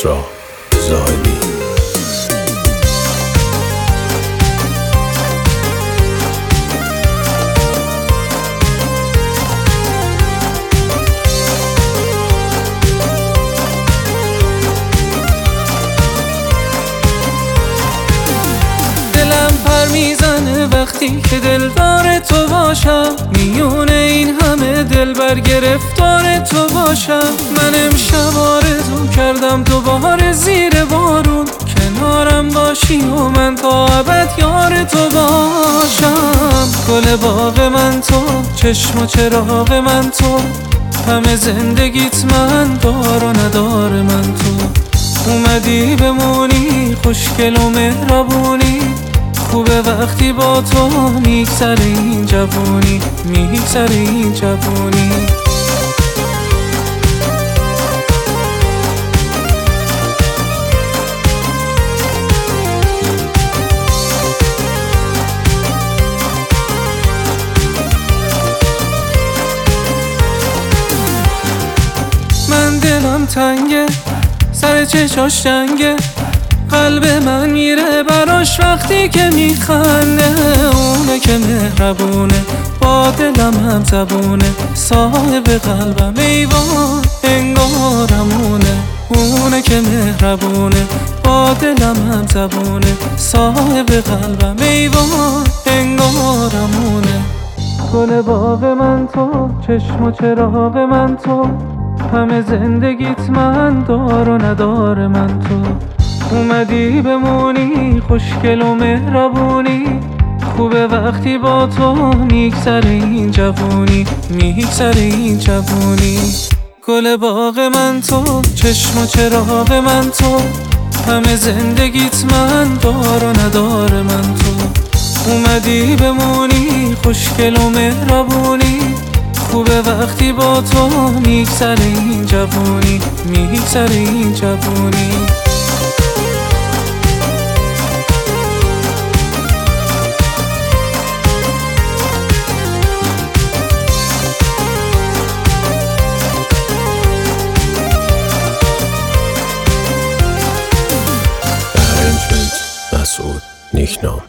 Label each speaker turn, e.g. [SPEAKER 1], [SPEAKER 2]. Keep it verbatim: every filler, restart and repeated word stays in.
[SPEAKER 1] کسری زاهدی.
[SPEAKER 2] دلم پر میزنه وقتی که دلدار تو باشم، میونه این همه دل بر گرفتار تو باشم. من امشب آرزو کردم دوباره زیر بارون کنارم باشی و من تا ابد یار تو باشم. گل باغ من تو، چشم و چراغ من تو، همه زندگیت من، دار و ندار من تو. اومدی بمونی خوشگل و مهربونی، خوبه وقتی با تو میگذره این جوونی، میگذره این جوونی. من دلم تنگه، سر چشاش جنگه، قلب من میره براش وقتی که میخنده. اونه که مهربونه، با دلم هم زبونه، صاحب قلبم ایوان انگارمونه. اونه که مهربونه، با دلم هم زبونه، صاحب قلبم ایوان انگارمونه. گل باغ من تو، چشم و چراغ من تو، همه زندگیت من، دار و ندار من تو. اومدی بمونی خوشگل و مهربونی، خوبه وقتی با تو میگذره این جوونی، میگذره این جوونی. گل باغ من تو، چشم و چراغ من تو، همه زندگیت من، دار و ندار من تو. اومدی بمونی خوشگل و مهربونی، خوبه وقتی با تو میگذره این جوونی، میگذره این جوونی.
[SPEAKER 1] مسعود نیکنام.